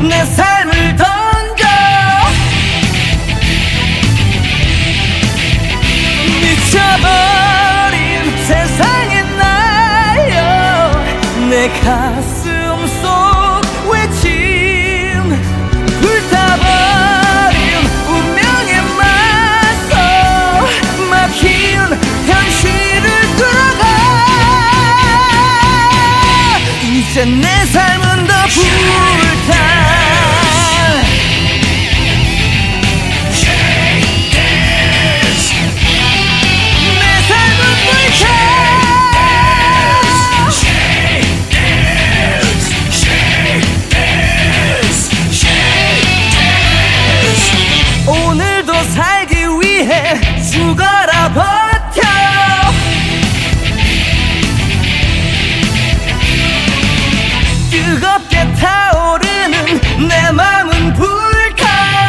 내 삶을 던져 미쳐버린 세상에 나여 내 가슴 속 외침 불타버린 운명에 맞서 막힌 현실을 뚫어가 이제 내 삶은 더 불타 오늘도 살기 위해 죽어라 버텨 뜨겁게 타오르는 내 맘은 불타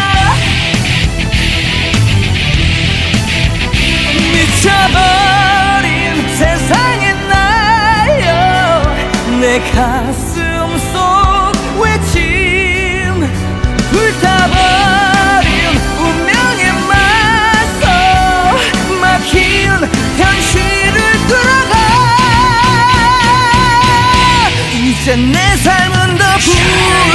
미쳐버린 세상에 나여 내 가슴 속 외침 불타버린 운명에 맞서 막힌 현실을 뚫어가 이제 내 삶은 더 불타